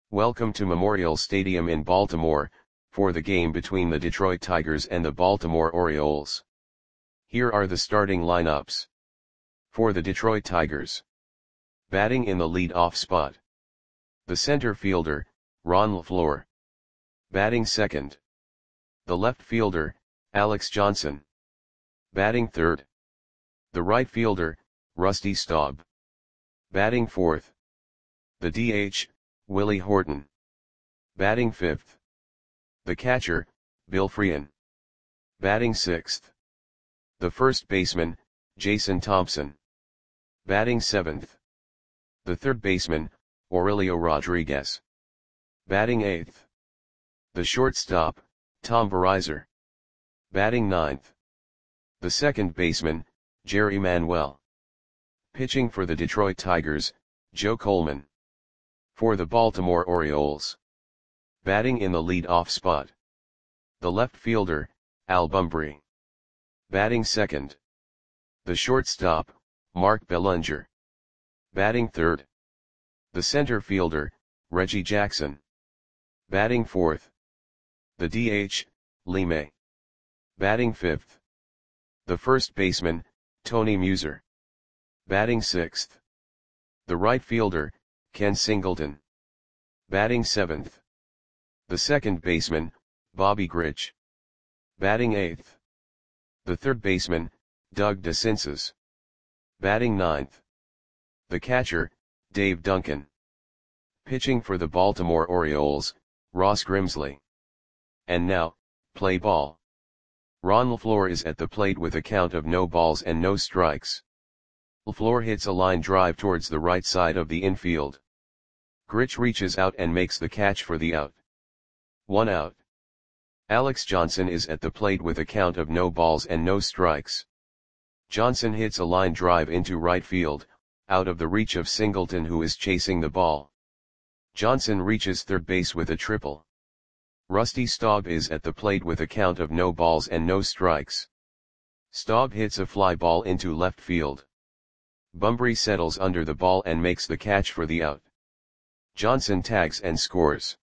Welcome to Memorial Stadium in Baltimore, for the game between the Detroit Tigers and the Baltimore Orioles. Here are the starting lineups. For the Detroit Tigers. Batting in the lead-off spot. The center fielder, Ron LeFlore. Batting second. The left fielder, Alex Johnson. Batting third. The right fielder, Rusty Staub. Batting fourth. The DH, Willie Horton. Batting fifth. The catcher, Bill Freehan. Batting sixth. The first baseman, Jason Thompson. Batting seventh. The third baseman, Aurelio Rodriguez. Batting eighth. The shortstop, Tom Verizor. Batting ninth. The second baseman, Jerry Manuel. Pitching for the Detroit Tigers, Joe Coleman. For the Baltimore Orioles. Batting in the lead-off spot. The left fielder, Al Bumbry. Batting second. The shortstop, Mark Belanger. Batting third. The center fielder, Reggie Jackson. Batting fourth. The DH, Lee May. Batting fifth. The first baseman, Tony Muser. Batting sixth. The right fielder, Ken Singleton. Batting seventh. The second baseman, Bobby Grich. Batting eighth. The third baseman, Doug DeCinces. Batting ninth. The catcher, Dave Duncan. Pitching for the Baltimore Orioles, Ross Grimsley. And now, play ball. Ron LeFlore is at the plate with a count of no balls and no strikes. LeFlore hits a line drive towards the right side of the infield. Grich reaches out and makes the catch for the out. 1 out. Alex Johnson is at the plate with a count of no balls and no strikes. Johnson hits a line drive into right field, out of the reach of Singleton, who is chasing the ball. Johnson reaches third base with a triple. Rusty Staub is at the plate with a count of no balls and no strikes. Staub hits a fly ball into left field. Bumbry settles under the ball and makes the catch for the out. Johnson tags and scores.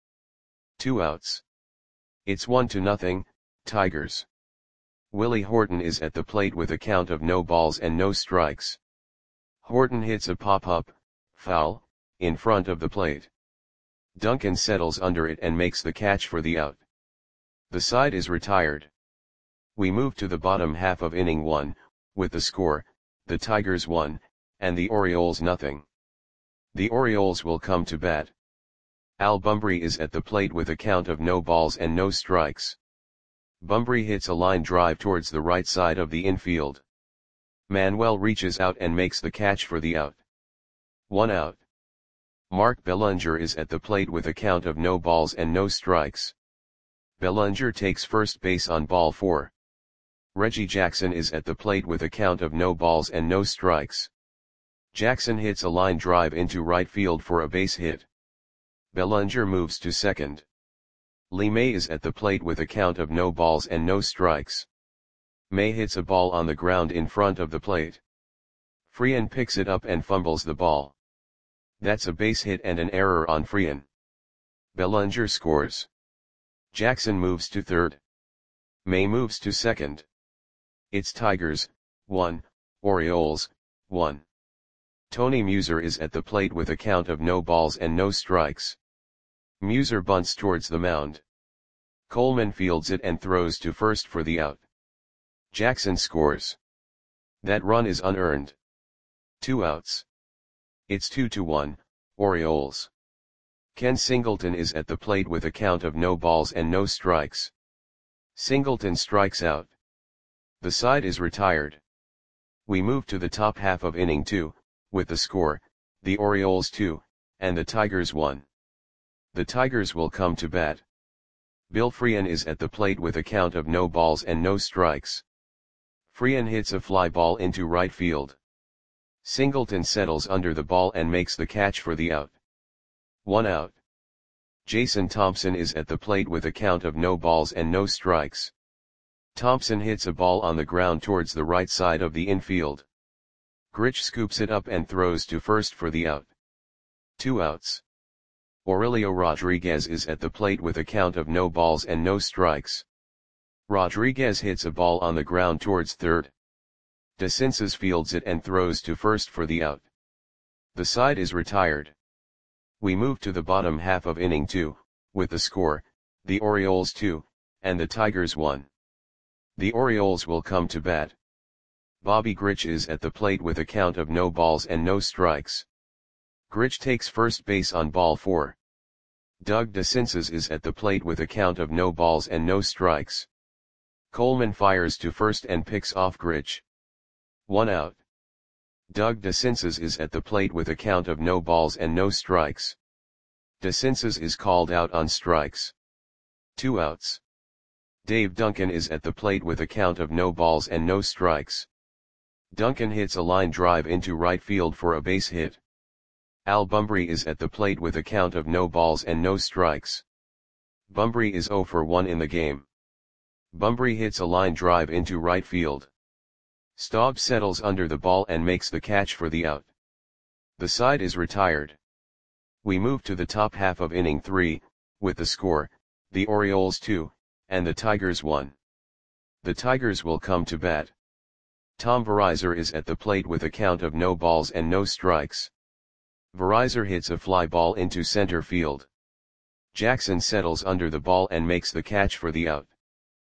2 outs. It's 1-0, Tigers. Willie Horton is at the plate with a count of no balls and no strikes. Horton hits a pop-up, foul, in front of the plate. Duncan settles under it and makes the catch for the out. The side is retired. We move to the bottom half of inning 1, with the score, the Tigers 1, and the Orioles 0. The Orioles will come to bat. Al Bumbry is at the plate with a count of no balls and no strikes. Bumbry hits a line drive towards the right side of the infield. Manuel reaches out and makes the catch for the out. 1 out. Mark Belanger is at the plate with a count of no balls and no strikes. Belanger takes first base on ball 4. Reggie Jackson is at the plate with a count of no balls and no strikes. Jackson hits a line drive into right field for a base hit. Belanger moves to second. Lee May is at the plate with a count of no balls and no strikes. May hits a ball on the ground in front of the plate. Freehan picks it up and fumbles the ball. That's a base hit and an error on Freehan. Belanger scores. Jackson moves to third. May moves to second. It's Tigers, 1, Orioles, 1. Tony Muser is at the plate with a count of no balls and no strikes. Muser bunts towards the mound. Coleman fields it and throws to first for the out. Jackson scores. That run is unearned. 2 outs. It's 2-1, Orioles. Ken Singleton is at the plate with a count of no balls and no strikes. Singleton strikes out. The side is retired. We move to the top half of inning 2, with the score, the Orioles 2, and the Tigers 1. The Tigers will come to bat. Bill Freehan is at the plate with a count of no balls and no strikes. Freehan hits a fly ball into right field. Singleton settles under the ball and makes the catch for the out. 1 out. Jason Thompson is at the plate with a count of no balls and no strikes. Thompson hits a ball on the ground towards the right side of the infield. Grich scoops it up and throws to first for the out. 2 outs. Aurelio Rodriguez is at the plate with a count of no balls and no strikes. Rodriguez hits a ball on the ground towards third. De Cinces fields it and throws to first for the out. The side is retired. We move to the bottom half of inning 2, with the score, the Orioles 2, and the Tigers 1. The Orioles will come to bat. Bobby Grich is at the plate with a count of no balls and no strikes. Grich takes first base on ball 4. Doug De Cinces is at the plate with a count of no balls and no strikes. Coleman fires to first and picks off Grich. 1 out. Doug De Cinces is at the plate with a count of no balls and no strikes. De Cinces is called out on strikes. 2 outs. Dave Duncan is at the plate with a count of no balls and no strikes. Duncan hits a line drive into right field for a base hit. Al Bumbry is at the plate with a count of no balls and no strikes. Bumbry is 0 for 1 in the game. Bumbry hits a line drive into right field. Staub settles under the ball and makes the catch for the out. The side is retired. We move to the top half of inning 3, with the score, the Orioles 2, and the Tigers 1. The Tigers will come to bat. Tom Verizar is at the plate with a count of no balls and no strikes. Verizar hits a fly ball into center field. Jackson settles under the ball and makes the catch for the out.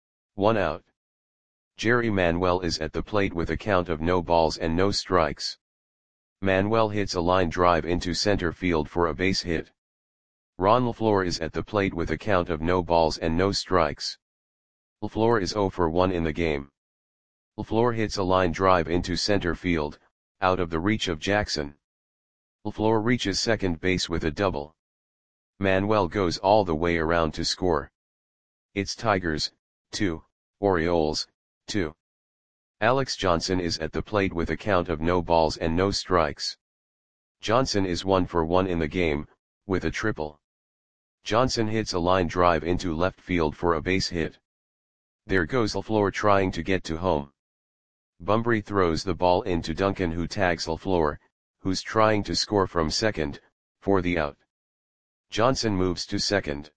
1 out. Jerry Manuel is at the plate with a count of no balls and no strikes. Manuel hits a line drive into center field for a base hit. Ron LaFleur is at the plate with a count of no balls and no strikes. LaFleur is 0 for 1 in the game. LaFleur hits a line drive into center field, out of the reach of Jackson. LaFleur reaches second base with a double. Manuel goes all the way around to score. It's Tigers, 2, Orioles, 2. Alex Johnson is at the plate with a count of no balls and no strikes. Johnson is 1 for 1 in the game, with a triple. Johnson hits a line drive into left field for a base hit. There goes LaFleur trying to get to home. Bumbry throws the ball into Duncan, who tags LaFleur, who's trying to score from second, for the out. Johnson moves to second.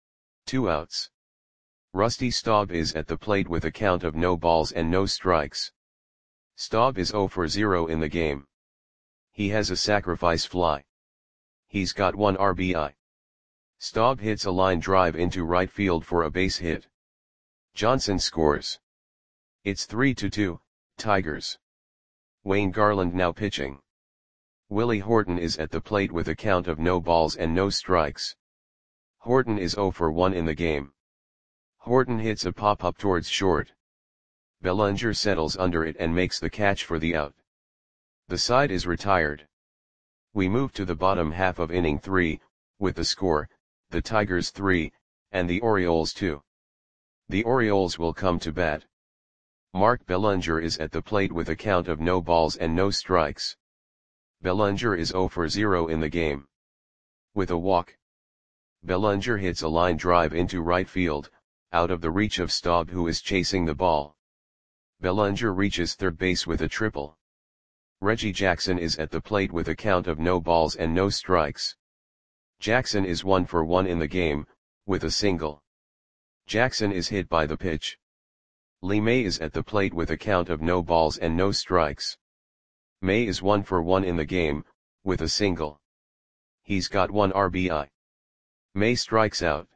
2 outs. Rusty Staub is at the plate with a count of no balls and no strikes. Staub is 0 for 0 in the game. He has a sacrifice fly. He's got 1 RBI. Staub hits a line drive into right field for a base hit. Johnson scores. It's 3-2, Tigers. Wayne Garland now pitching. Willie Horton is at the plate with a count of no balls and no strikes. Horton is 0 for 1 in the game. Horton hits a pop-up towards short. Bellinger settles under it and makes the catch for the out. The side is retired. We move to the bottom half of inning 3, with the score, the Tigers 3, and the Orioles 2. The Orioles will come to bat. Mark Bellinger is at the plate with a count of no balls and no strikes. Bellinger is 0 for 0 in the game. With a walk. Bellinger hits a line drive into right field, out of the reach of Staub, who is chasing the ball. Bellinger reaches third base with a triple. Reggie Jackson is at the plate with a count of no balls and no strikes. Jackson is 1 for 1 in the game, with a single. Jackson is hit by the pitch. Lee May is at the plate with a count of no balls and no strikes. May is 1 for 1 in the game, with a single. He's got 1 RBI. May strikes out.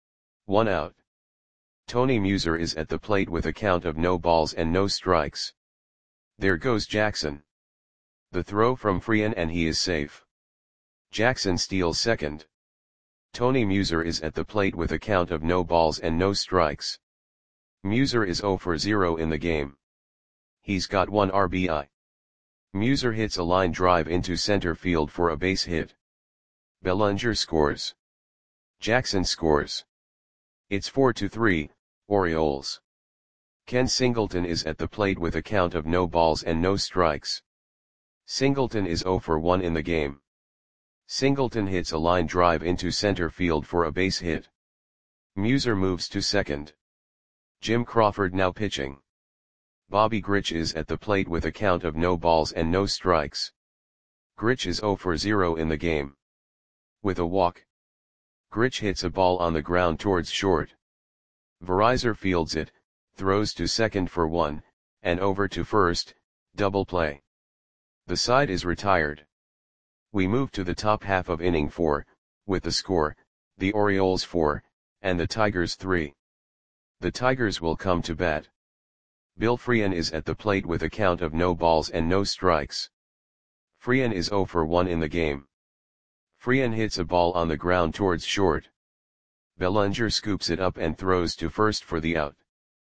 1 out. Tony Muser is at the plate with a count of no balls and no strikes. There goes Jackson. The throw from Freehan and he is safe. Jackson steals second. Tony Muser is at the plate with a count of no balls and no strikes. Muser is 0 for 0 in the game. He's got 1 RBI. Muser hits a line drive into center field for a base hit. Bellinger scores. Jackson scores. It's 4-3, Orioles. Ken Singleton is at the plate with a count of no balls and no strikes. Singleton is 0 for 1 in the game. Singleton hits a line drive into center field for a base hit. Muser moves to second. Jim Crawford now pitching. Bobby Grich is at the plate with a count of no balls and no strikes. Grich is 0 for 0 in the game. With a walk. Grich hits a ball on the ground towards short. Verizor fields it, throws to second for 1, and over to first, double play. The side is retired. We move to the top half of inning 4, with the score, the Orioles 4, and the Tigers 3. The Tigers will come to bat. Bill Freehan is at the plate with a count of no balls and no strikes. Freehan is 0 for 1 in the game. Freehan hits a ball on the ground towards short. Bellinger scoops it up and throws to first for the out.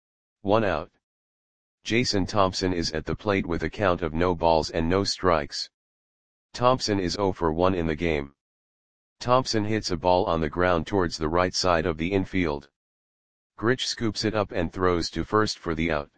1 out. Jason Thompson is at the plate with a count of no balls and no strikes. Thompson is 0 for 1 in the game. Thompson hits a ball on the ground towards the right side of the infield. Grich scoops it up and throws to first for the out.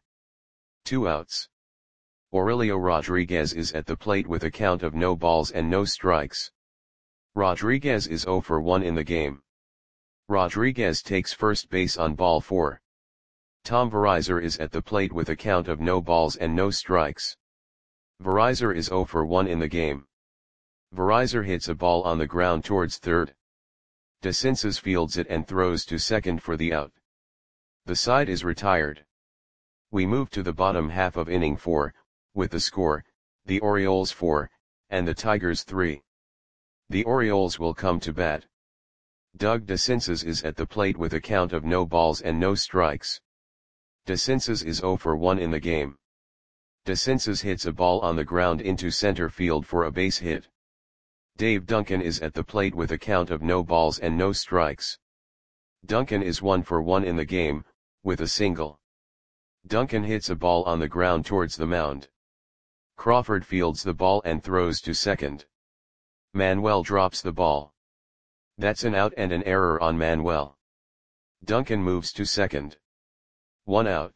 2 outs. Aurelio Rodriguez is at the plate with a count of no balls and no strikes. Rodriguez is 0 for 1 in the game. Rodriguez takes first base on ball 4. Tom Verizor is at the plate with a count of no balls and no strikes. Verizor is 0 for 1 in the game. Verizor hits a ball on the ground towards third. DeCinces fields it and throws to second for the out. The side is retired. We move to the bottom half of inning 4, with the score, the Orioles 4, and the Tigers 3. The Orioles will come to bat. Doug DeCinces is at the plate with a count of no balls and no strikes. DeCinces is 0 for 1 in the game. DeCinces hits a ball on the ground into center field for a base hit. Dave Duncan is at the plate with a count of no balls and no strikes. Duncan is 1 for 1 in the game, with a single. Duncan hits a ball on the ground towards the mound. Crawford fields the ball and throws to second. Manuel drops the ball. That's an out and an error on Manuel. Duncan moves to second. 1 out.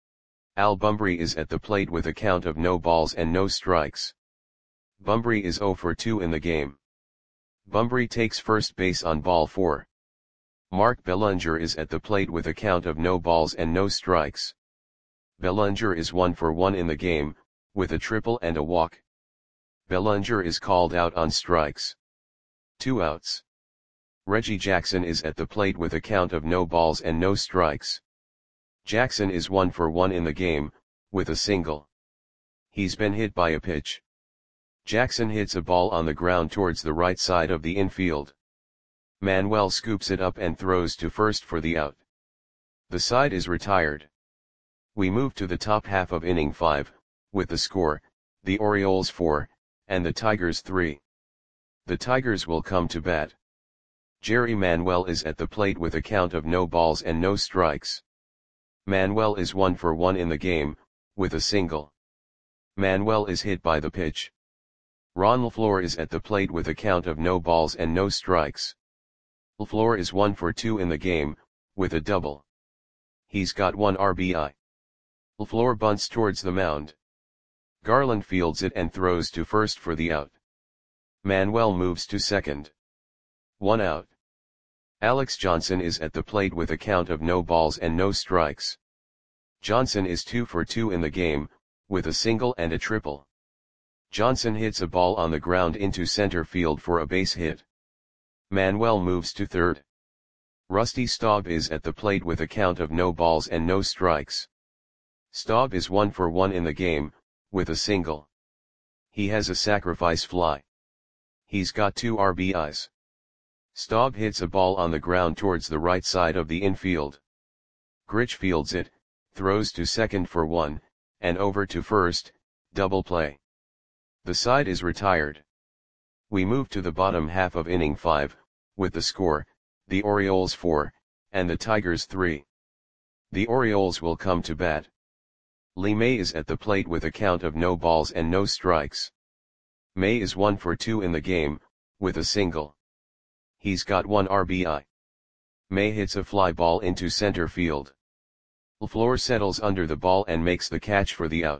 Al Bumbry is at the plate with a count of no balls and no strikes. Bumbry is 0 for 2 in the game. Bumbry takes first base on ball 4. Mark Bellinger is at the plate with a count of no balls and no strikes. Bellinger is 1 for 1 in the game, with a triple and a walk. Bellinger is called out on strikes. 2 outs. Reggie Jackson is at the plate with a count of no balls and no strikes. Jackson is 1 for 1 in the game, with a single. He's been hit by a pitch. Jackson hits a ball on the ground towards the right side of the infield. Manuel scoops it up and throws to first for the out. The side is retired. We move to the top half of inning 5, with the score, the Orioles 4, and the Tigers 3. The Tigers will come to bat. Jerry Manuel is at the plate with a count of no balls and no strikes. Manuel is 1 for 1 in the game, with a single. Manuel is hit by the pitch. Ron LaFleur is at the plate with a count of no balls and no strikes. LaFleur is 1 for 2 in the game, with a double. He's got 1 RBI. LaFleur bunts towards the mound. Garland fields it and throws to first for the out. Manuel moves to second. 1 out. Alex Johnson is at the plate with a count of no balls and no strikes. Johnson is 2 for 2 in the game, with a single and a triple. Johnson hits a ball on the ground into center field for a base hit. Manuel moves to third. Rusty Staub is at the plate with a count of no balls and no strikes. Staub is 1 for 1 in the game, with a single. He has a sacrifice fly. He's got 2 RBIs. Staub hits a ball on the ground towards the right side of the infield. Grich fields it, throws to second for 1, and over to first, double play. The side is retired. We move to the bottom half of inning 5, with the score, the Orioles 4, and the Tigers 3. The Orioles will come to bat. Lee May is at the plate with a count of no balls and no strikes. May is 1 for 2 in the game, with a single. He's got 1 RBI. May hits a fly ball into center field. LaFleur settles under the ball and makes the catch for the out.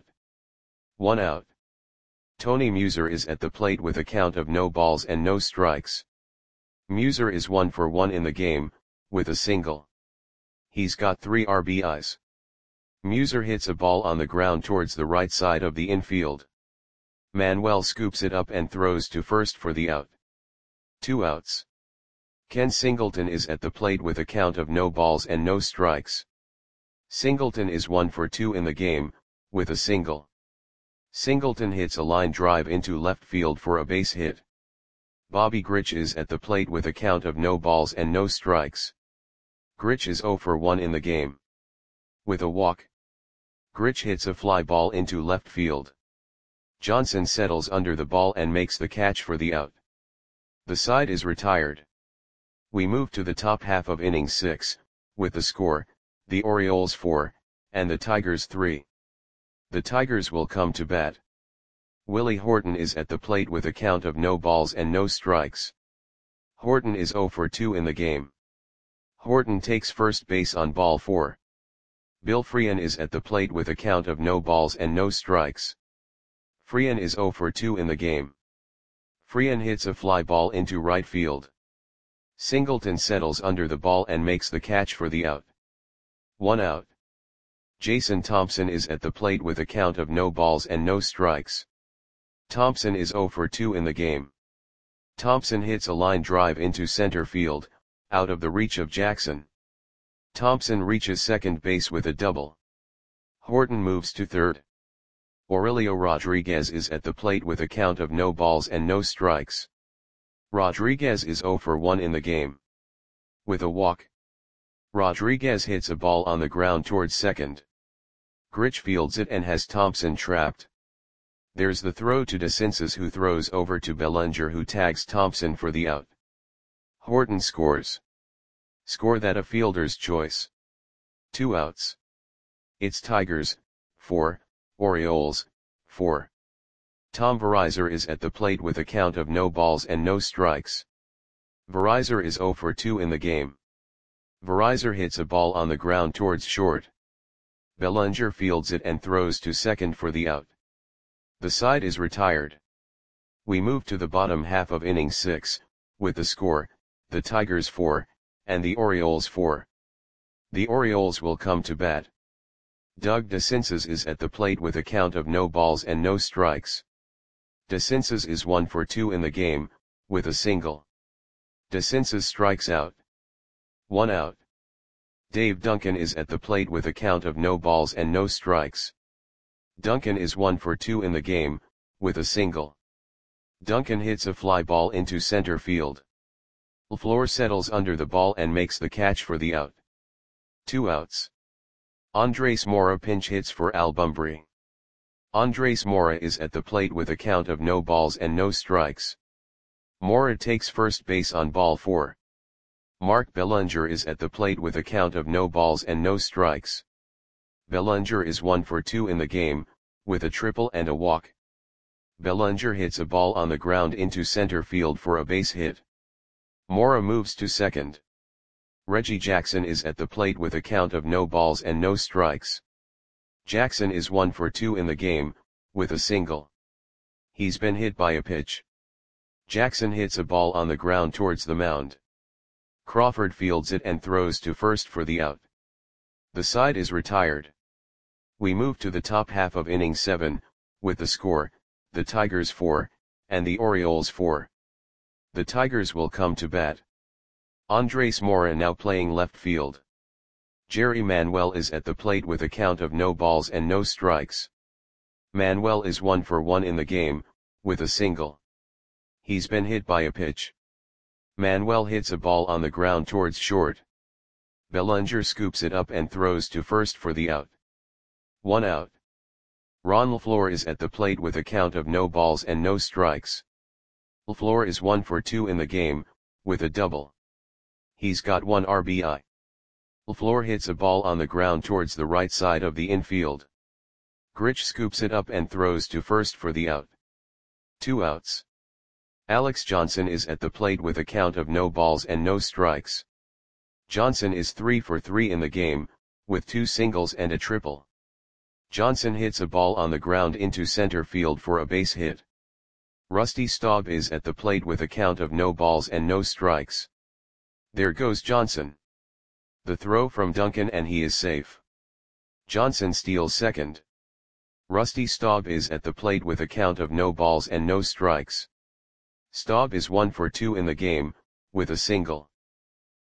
1 out. Tony Muser is at the plate with a count of no balls and no strikes. Muser is 1 for 1 in the game, with a single. He's got 3 RBIs. Muser hits a ball on the ground towards the right side of the infield. Manuel scoops it up and throws to first for the out. 2 outs. Ken Singleton is at the plate with a count of no balls and no strikes. Singleton is 1 for 2 in the game, with a single. Singleton hits a line drive into left field for a base hit. Bobby Grich is at the plate with a count of no balls and no strikes. Grich is 0 for 1 in the game. With a walk. Grich hits a fly ball into left field. Johnson settles under the ball and makes the catch for the out. The side is retired. We move to the top half of inning 6, with the score, the Orioles 4, and the Tigers 3. The Tigers will come to bat. Willie Horton is at the plate with a count of no balls and no strikes. Horton is 0 for 2 in the game. Horton takes first base on ball 4. Bill Freehan is at the plate with a count of no balls and no strikes. Freehan is 0 for 2 in the game. Freehan hits a fly ball into right field. Singleton settles under the ball and makes the catch for the out. 1 out. Jason Thompson is at the plate with a count of no balls and no strikes. Thompson is 0 for 2 in the game. Thompson hits a line drive into center field, out of the reach of Jackson. Thompson reaches second base with a double. Horton moves to third. Aurelio Rodriguez is at the plate with a count of no balls and no strikes. Rodriguez is 0 for 1 in the game. With a walk. Rodriguez hits a ball on the ground towards second. Grich fields it and has Thompson trapped. There's the throw to DeCinces, who throws over to Bellinger, who tags Thompson for the out. Horton scores. Score that a fielder's choice. 2 outs. It's Tigers, 4, Orioles, 4. Tom Verizar is at the plate with a count of no balls and no strikes. Verizar is 0 for 2 in the game. Verizar hits a ball on the ground towards short. Bellinger fields it and throws to second for the out. The side is retired. We move to the bottom half of inning 6, with the score, the Tigers 4, and the Orioles 4. The Orioles will come to bat. Doug DeCinces is at the plate with a count of no balls and no strikes. DeCinces is 1 for 2 in the game, with a single. DeCinces strikes out. 1 out. Dave Duncan is at the plate with a count of no balls and no strikes. Duncan is 1 for 2 in the game, with a single. Duncan hits a fly ball into center field. LaFleur settles under the ball and makes the catch for the out. 2 outs. Andres Mora pinch hits for Al Bumbry. Andres Mora is at the plate with a count of no balls and no strikes. Mora takes first base on ball 4. Mark Bellinger is at the plate with a count of no balls and no strikes. Bellinger is 1 for 2 in the game, with a triple and a walk. Bellinger hits a ball on the ground into center field for a base hit. Mora moves to second. Reggie Jackson is at the plate with a count of no balls and no strikes. Jackson is 1 for 2 in the game, with a single. He's been hit by a pitch. Jackson hits a ball on the ground towards the mound. Crawford fields it and throws to first for the out. The side is retired. We move to the top half of inning 7, with the score, the Tigers 4, and the Orioles 4. The Tigers will come to bat. Andres Mora now playing left field. Jerry Manuel is at the plate with a count of no balls and no strikes. Manuel is 1 for 1 in the game, with a single. He's been hit by a pitch. Manuel hits a ball on the ground towards short. Bellinger scoops it up and throws to first for the out. 1 out. Ron LaFleur is at the plate with a count of no balls and no strikes. LaFleur is 1 for 2 in the game, with a double. He's got 1 RBI. LaFleur hits a ball on the ground towards the right side of the infield. Grich scoops it up and throws to first for the out. 2 outs. Alex Johnson is at the plate with a count of no balls and no strikes. Johnson is 3 for 3 in the game, with 2 singles and a triple. Johnson hits a ball on the ground into center field for a base hit. Rusty Staub is at the plate with a count of no balls and no strikes. There goes Johnson. The throw from Duncan and he is safe. Johnson steals second. Rusty Staub is at the plate with a count of no balls and no strikes. Staub is 1 for 2 in the game, with a single.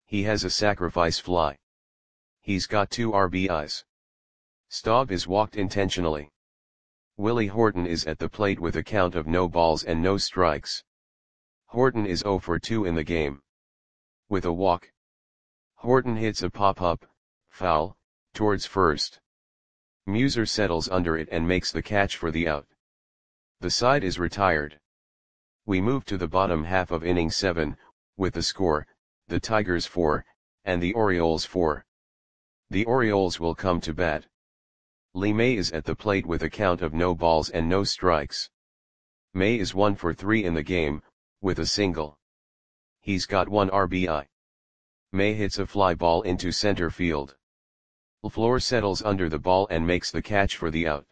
He has a sacrifice fly. He's got 2 RBIs. Staub is walked intentionally. Willie Horton is at the plate with a count of no balls and no strikes. Horton is 0 for 2 in the game. With a walk. Horton hits a pop-up, foul, towards first. Muser settles under it and makes the catch for the out. The side is retired. We move to the bottom half of inning 7, with the score, the Tigers 4, and the Orioles 4. The Orioles will come to bat. Lee May is at the plate with a count of no balls and no strikes. May is 1 for 3 in the game, with a single. He's got 1 RBI. May hits a fly ball into center field. LaFleur settles under the ball and makes the catch for the out.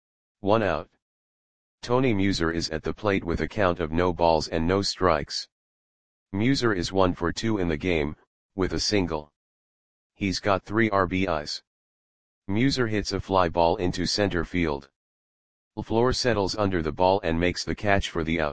1 out. Tony Muser is at the plate with a count of no balls and no strikes. Muser is 1 for 2 in the game, with a single. He's got 3 RBIs. Muser hits a fly ball into center field. LaFleur settles under the ball and makes the catch for the out.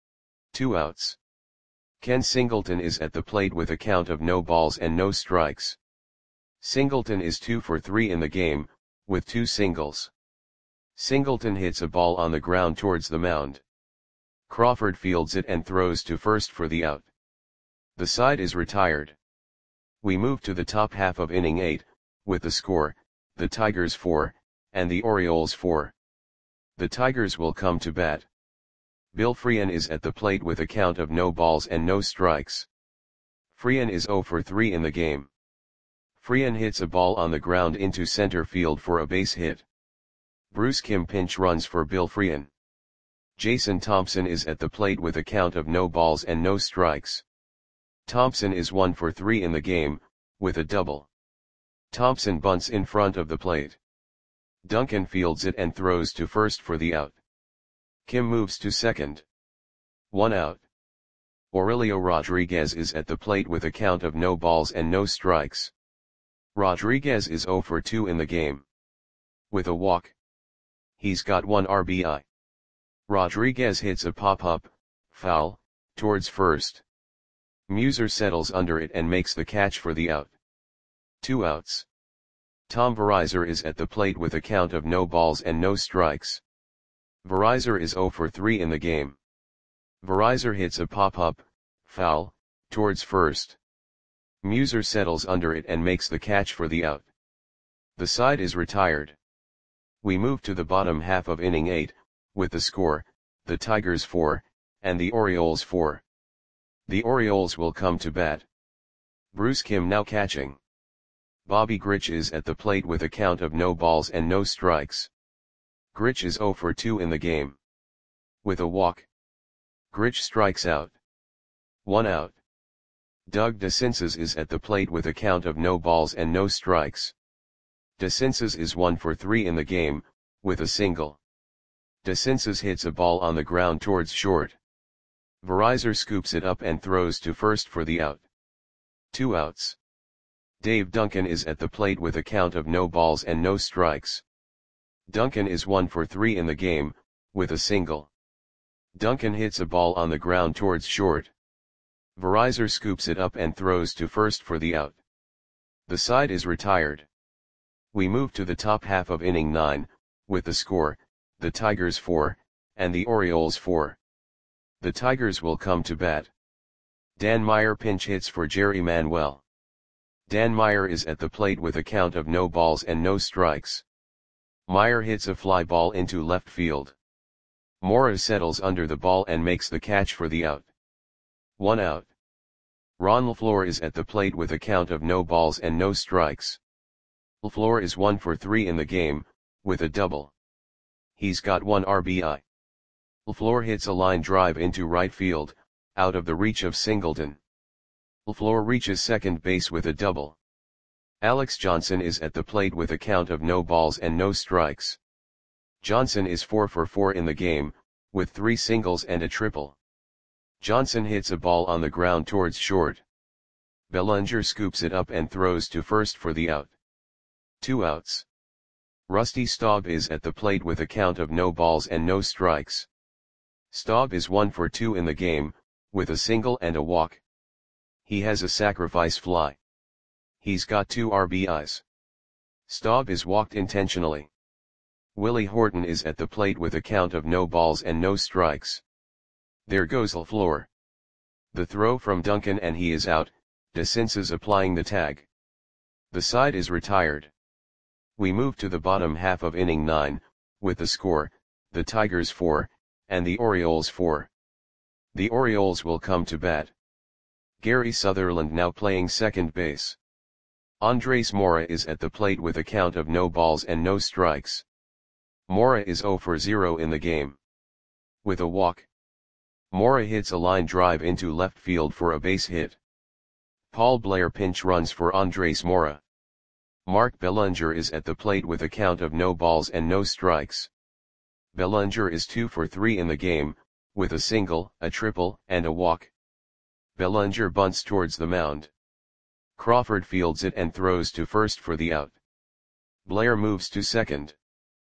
2 outs. Ken Singleton is at the plate with a count of no balls and no strikes. Singleton is 2 for 3 in the game, with 2 singles. Singleton hits a ball on the ground towards the mound. Crawford fields it and throws to first for the out. The side is retired. We move to the top half of inning 8, with the score, the Tigers 4, and the Orioles 4. The Tigers will come to bat. Bill Freehan is at the plate with a count of no balls and no strikes. Freehan is 0 for 3 in the game. Freehan hits a ball on the ground into center field for a base hit. Bruce Kim pinch runs for Bill Freehan. Jason Thompson is at the plate with a count of no balls and no strikes. Thompson is 1 for 3 in the game, with a double. Thompson bunts in front of the plate. Duncan fields it and throws to first for the out. Kim moves to second. 1 out. Aurelio Rodriguez is at the plate with a count of no balls and no strikes. Rodriguez is 0 for 2 in the game. With a walk. He's got 1 RBI. Rodriguez hits a pop-up, foul, towards first. Muser settles under it and makes the catch for the out. 2 outs. Tom Verizar is at the plate with a count of no balls and no strikes. Verizar is 0 for 3 in the game. Verizar hits a pop-up, foul, towards first. Muser settles under it and makes the catch for the out. The side is retired. We move to the bottom half of inning 8, with the score, the Tigers 4, and the Orioles 4. The Orioles will come to bat. Bruce Kim now catching. Bobby Grich is at the plate with a count of no balls and no strikes. Grich is 0 for 2 in the game. With a walk. Grich strikes out. 1 out. Doug DeCinces is at the plate with a count of no balls and no strikes. DeCinces is 1 for 3 in the game, with a single. DeCinces hits a ball on the ground towards short. Verizar scoops it up and throws to first for the out. 2 outs. Dave Duncan is at the plate with a count of no balls and no strikes. Duncan is 1 for 3 in the game, with a single. Duncan hits a ball on the ground towards short. Verizar scoops it up and throws to first for the out. The side is retired. We move to the top half of inning 9, with the score, the Tigers 4, and the Orioles 4. The Tigers will come to bat. Dan Meyer pinch hits for Jerry Manuel. Dan Meyer is at the plate with a count of no balls and no strikes. Meyer hits a fly ball into left field. Mora settles under the ball and makes the catch for the out. 1 out. Ron LaFleur is at the plate with a count of no balls and no strikes. LaFleur is 1 for 3 in the game, with a double. He's got 1 RBI. LaFleur hits a line drive into right field, out of the reach of Singleton. LaFleur reaches second base with a double. Alex Johnson is at the plate with a count of no balls and no strikes. Johnson is 4 for 4 in the game, with 3 singles and a triple. Johnson hits a ball on the ground towards short. Bellinger scoops it up and throws to first for the out. 2 outs. Rusty Staub is at the plate with a count of no balls and no strikes. Staub is 1 for 2 in the game, with a single and a walk. He has a sacrifice fly. He's got 2 RBIs. Staub is walked intentionally. Willie Horton is at the plate with a count of no balls and no strikes. There goes LaFleur. The throw from Duncan and he is out, DeCinces applying the tag. The side is retired. We move to the bottom half of inning 9, with the score, the Tigers 4, and the Orioles 4. The Orioles will come to bat. Gary Sutherland now playing second base. Andres Mora is at the plate with a count of no balls and no strikes. Mora is 0 for 0 in the game. With a walk, Mora hits a line drive into left field for a base hit. Paul Blair pinch runs for Andres Mora. Mark Bellinger is at the plate with a count of no balls and no strikes. Bellinger is 2 for 3 in the game, with a single, a triple, and a walk. Bellinger bunts towards the mound. Crawford fields it and throws to first for the out. Blair moves to second.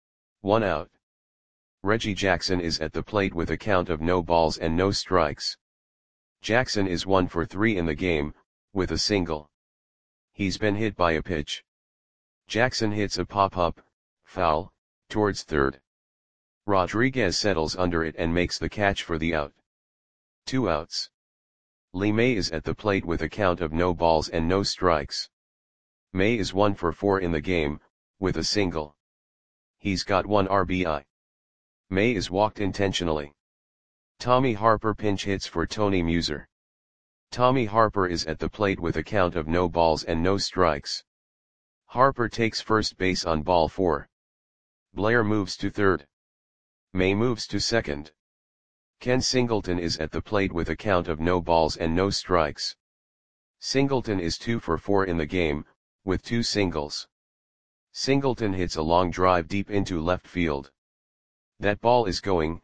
1 out. Reggie Jackson is at the plate with a count of no balls and no strikes. Jackson is 1 for 3 in the game, with a single. He's been hit by a pitch. Jackson hits a pop-up, foul, towards third. Rodriguez settles under it and makes the catch for the out. 2 outs. Lee May is at the plate with a count of no balls and no strikes. May is 1 for 4 in the game, with a single. He's got 1 RBI. May is walked intentionally. Tommy Harper pinch hits for Tony Muser. Tommy Harper is at the plate with a count of no balls and no strikes. Harper takes first base on ball 4. Blair moves to third. May moves to second. Ken Singleton is at the plate with a count of no balls and no strikes. Singleton is 2 for 4 in the game, with 2 singles. Singleton hits a long drive deep into left field. That ball is going,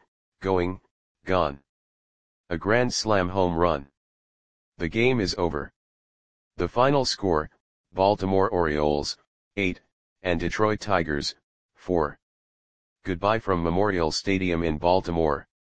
gone. A grand slam home run. The game is over. The final score, Baltimore Orioles, 8, and Detroit Tigers, 4. Goodbye from Memorial Stadium in Baltimore.